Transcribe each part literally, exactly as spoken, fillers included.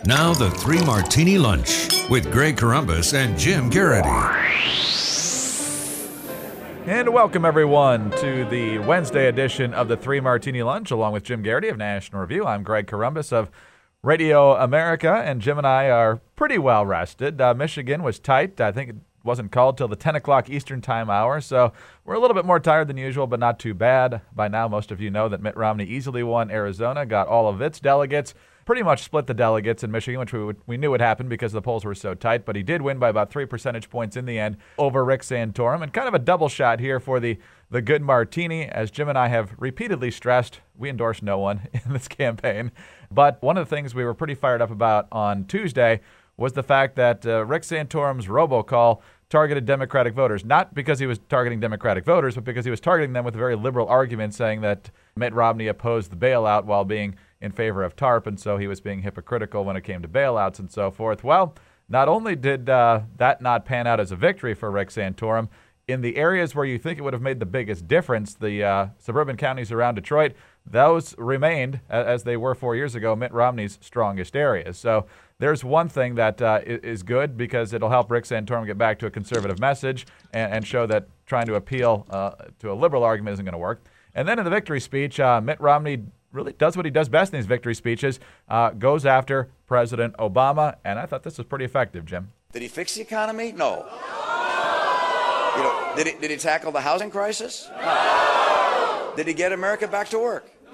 Now the Three Martini Lunch with Greg Corombos and Jim Garrity. And welcome, everyone, to the Wednesday edition of the Three Martini Lunch, along with Jim Garrity of National Review. I'm Greg Corombos of Radio America, and Jim and I are pretty well rested. Uh, Michigan was tight. I think it wasn't called till the ten o'clock Eastern time hour, so we're a little bit more tired than usual, but not too bad. By now, most of you know that Mitt Romney easily won Arizona, got all of its delegates, pretty much split the delegates in Michigan, which we would, we knew would happen because the polls were so tight, but he did win by about three percentage points in the end over Rick Santorum, and kind of a double shot here for the, the good Martini. As Jim and I have repeatedly stressed, we endorse no one in this campaign, but one of the things we were pretty fired up about on Tuesday was the fact that uh, Rick Santorum's robocall targeted Democratic voters, not because he was targeting Democratic voters, but because he was targeting them with a very liberal argument saying that Mitt Romney opposed the bailout while being in favor of TARP, and so he was being hypocritical when it came to bailouts and so forth. Well, not only did uh, that not pan out as a victory for Rick Santorum, in the areas where you think it would have made the biggest difference, the uh, suburban counties around Detroit, those remained, as they were four years ago, Mitt Romney's strongest areas. So there's one thing that uh, is good because it'll help Rick Santorum get back to a conservative message and, and show that trying to appeal uh, to a liberal argument isn't going to work. And then in the victory speech, uh, Mitt Romney really does what he does best in these victory speeches, uh, goes after President Obama, and I thought this was pretty effective, Jim. Did he fix the economy? No. You know, did he, did he tackle the housing crisis? No. Did he get America back to work? No.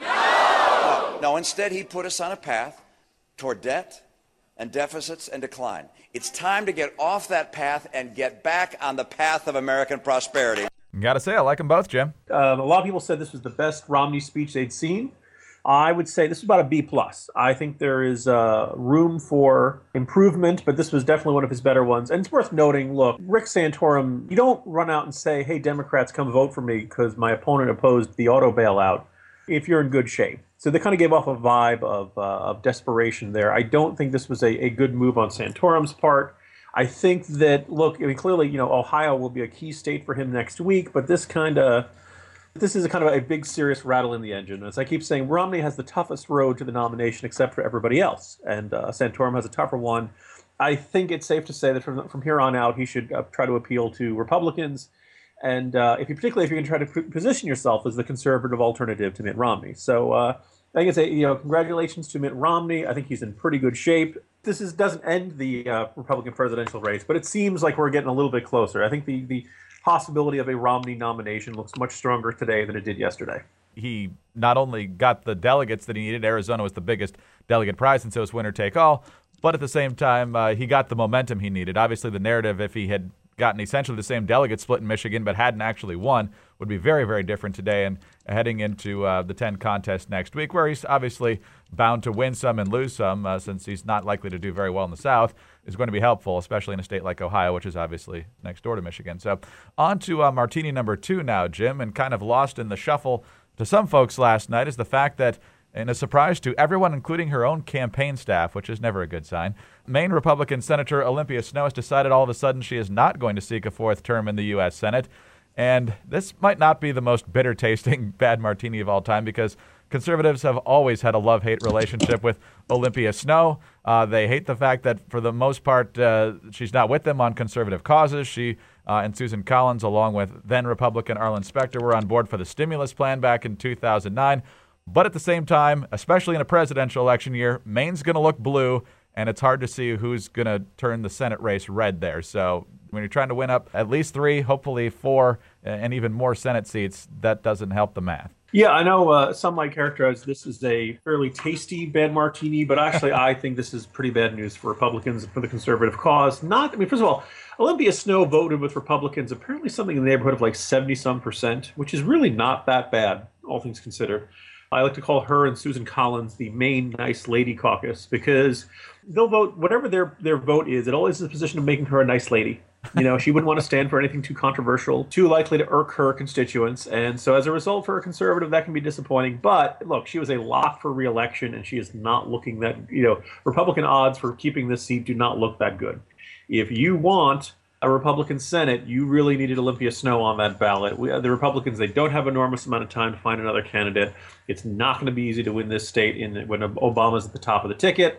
No. No, instead he put us on a path toward debt and deficits and decline. It's time to get off that path and get back on the path of American prosperity. Gotta say, I like them both, Jim. Uh, a lot of people said this was the best Romney speech they'd seen. I would say this is about a B plus. I think there is uh, room for improvement, but this was definitely one of his better ones. And it's worth noting, look, Rick Santorum, you don't run out and say, hey, Democrats, come vote for me because my opponent opposed the auto bailout if you're in good shape. So they kind of gave off a vibe of, uh, of desperation there. I don't think this was a, a good move on Santorum's part. I think that, look, I mean, clearly, you know, Ohio will be a key state for him next week, but this kind of This is a kind of a big, serious rattle in the engine. As I keep saying, Romney has the toughest road to the nomination except for everybody else, and uh, Santorum has a tougher one. I think it's safe to say that from from here on out, he should uh, try to appeal to Republicans, and uh, if you particularly if you can try to p- position yourself as the conservative alternative to Mitt Romney. So uh, I think it's a you know congratulations to Mitt Romney. I think he's in pretty good shape. This is doesn't end the uh, Republican presidential race, but it seems like we're getting a little bit closer. I think the the possibility of a Romney nomination looks much stronger today than it did yesterday. He not only got the delegates that he needed, Arizona was the biggest delegate prize, and so it's winner take all, but at the same time, uh, he got the momentum he needed. Obviously, the narrative, if he had gotten essentially the same delegate split in Michigan but hadn't actually won, would be very, very different today and heading into uh, the ten contest next week, where he's obviously bound to win some and lose some uh, since he's not likely to do very well in the South, is going to be helpful, especially in a state like Ohio, which is obviously next door to Michigan. So on to uh, Martini number two now, Jim, and kind of lost in the shuffle to some folks last night is the fact that, in a surprise to everyone, including her own campaign staff, which is never a good sign, Maine Republican Senator Olympia Snowe has decided all of a sudden she is not going to seek a fourth term in the U S Senate. And this might not be the most bitter-tasting bad martini of all time because conservatives have always had a love-hate relationship with Olympia Snowe. Uh, they hate the fact that, for the most part, uh, she's not with them on conservative causes. She uh, and Susan Collins, along with then-Republican Arlen Specter, were on board for the stimulus plan back in two thousand nine. But at the same time, especially in a presidential election year, Maine's going to look blue, and it's hard to see who's going to turn the Senate race red there. So when you're trying to win up at least three, hopefully four, and even more Senate seats, that doesn't help the math. Yeah, I know uh, some might characterize this as a fairly tasty bad martini, but actually I think this is pretty bad news for Republicans and for the conservative cause. Not, I mean, first of all, Olympia Snowe voted with Republicans apparently something in the neighborhood of like seventy-some percent, which is really not that bad, all things considered. I like to call her and Susan Collins the Maine Nice Lady Caucus because they'll vote, whatever their, their vote is, it always is a position of making her a nice lady. You know, she wouldn't want to stand for anything too controversial, too likely to irk her constituents. And so as a result, for a conservative, that can be disappointing. But look, she was a lock for re-election, and she is not looking that, you know, Republican odds for keeping this seat do not look that good. If you want a Republican Senate, you really needed Olympia Snowe on that ballot. We, the Republicans, they don't have an enormous amount of time to find another candidate. It's not going to be easy to win this state in when Obama's at the top of the ticket.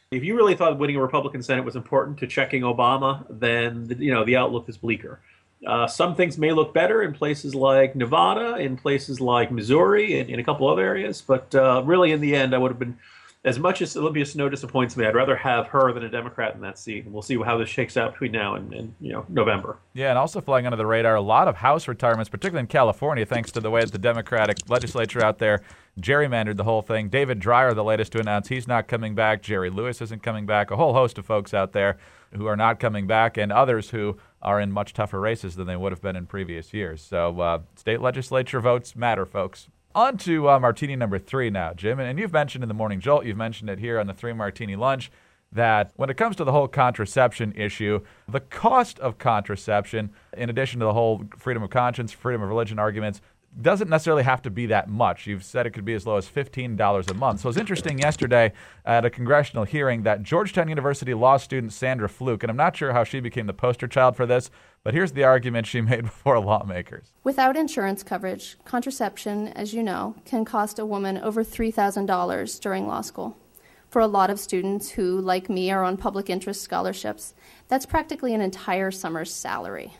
If you really thought winning a Republican Senate was important to checking Obama, then you know the outlook is bleaker. Uh, some things may look better in places like Nevada, in places like Missouri, and in a couple other areas. But uh, really, in the end, I would have been, as much as Olympia Snowe disappoints me, I'd rather have her than a Democrat in that seat. And we'll see how this shakes out between now and, and you know November. Yeah, and also flying under the radar, a lot of House retirements, particularly in California, thanks to the way that the Democratic legislature out there gerrymandered the whole thing. David Dreyer, the latest to announce he's not coming back. Jerry Lewis isn't coming back. A whole host of folks out there who are not coming back, and others who are in much tougher races than they would have been in previous years. So uh, state legislature votes matter, folks. On to uh, martini number three now, Jim. And you've mentioned in the Morning Jolt, you've mentioned it here on the Three Martini Lunch, that when it comes to the whole contraception issue, the cost of contraception, in addition to the whole freedom of conscience, freedom of religion arguments, doesn't necessarily have to be that much. You've said it could be as low as fifteen dollars a month. So it was interesting yesterday at a congressional hearing that Georgetown University law student Sandra Fluke, and I'm not sure how she became the poster child for this, but here's the argument she made before lawmakers. Without insurance coverage, contraception, as you know, can cost a woman over three thousand dollars during law school. For a lot of students who, like me, are on public interest scholarships, that's practically an entire summer's salary.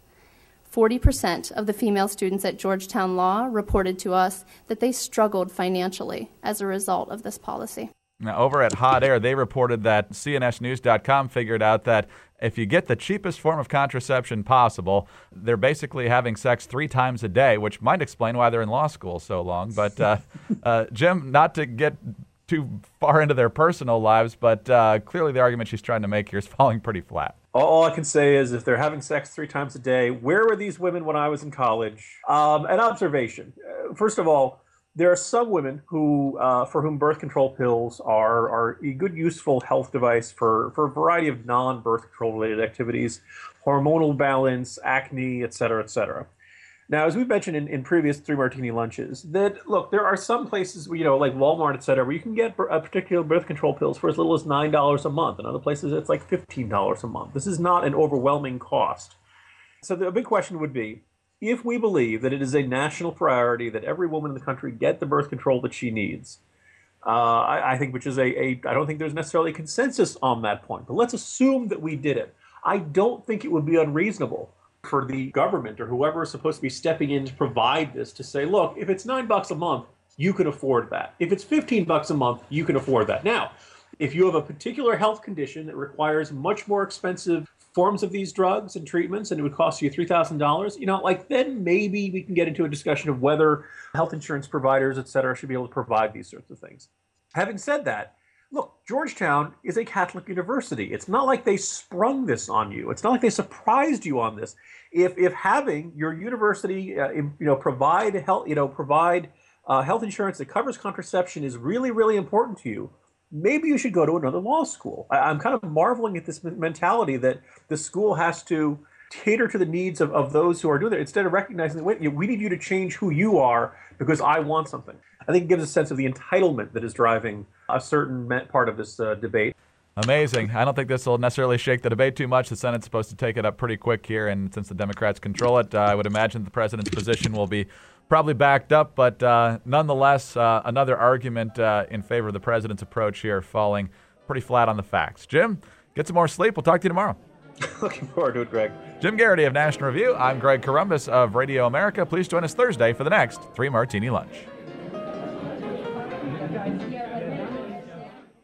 forty percent of the female students at Georgetown Law reported to us that they struggled financially as a result of this policy. Now, over at Hot Air, they reported that C N S News dot com figured out that if you get the cheapest form of contraception possible, they're basically having sex three times a day, which might explain why they're in law school so long. But, uh, uh, Jim, not to get too far into their personal lives, but uh, clearly the argument she's trying to make here is falling pretty flat. All I can say is if they're having sex three times a day, where were these women when I was in college? Um, an observation. Uh, first of all, there are some women who, uh, for whom birth control pills are, are a good, useful health device for, for a variety of non-birth control-related activities, hormonal balance, acne, et cetera, et cetera. Now, as we've mentioned in, in previous Three Martini Lunches, that, look, there are some places, where, you know, like Walmart, et cetera, where you can get a particular birth control pills for as little as nine dollars a month. In other places, it's like fifteen dollars a month. This is not an overwhelming cost. So the big question would be, if we believe that it is a national priority that every woman in the country get the birth control that she needs, uh, I, I think, which is a, a, I don't think there's necessarily a consensus on that point, but let's assume that we did it. I don't think it would be unreasonable for the government or whoever is supposed to be stepping in to provide this to say, look, if it's nine bucks a month, you can afford that. If it's fifteen bucks a month, you can afford that. Now, if you have a particular health condition that requires much more expensive forms of these drugs and treatments, and it would cost you three thousand dollars, you know, like then maybe we can get into a discussion of whether health insurance providers, et cetera, should be able to provide these sorts of things. Having said that, look, Georgetown is a Catholic university. It's not like they sprung this on you. It's not like they surprised you on this. If if having your university, uh, you know, provide health, you know, provide uh, health insurance that covers contraception is really, really important to you, maybe you should go to another law school. I, I'm kind of marveling at this mentality that the school has to cater to the needs of, of those who are doing it instead of recognizing that wait, we need you to change who you are because I want something. I think it gives a sense of the entitlement that is driving a certain part of this uh, debate. Amazing. I don't think this will necessarily shake the debate too much. The Senate's supposed to take it up pretty quick here, and since the Democrats control it, uh, I would imagine the president's position will be probably backed up. But uh, nonetheless, uh, another argument uh, in favor of the president's approach here falling pretty flat on the facts. Jim, get some more sleep. We'll talk to you tomorrow. Looking forward to it, Greg. Jim Garrity of National Review. I'm Greg Corombos of Radio America. Please join us Thursday for the next Three Martini Lunch.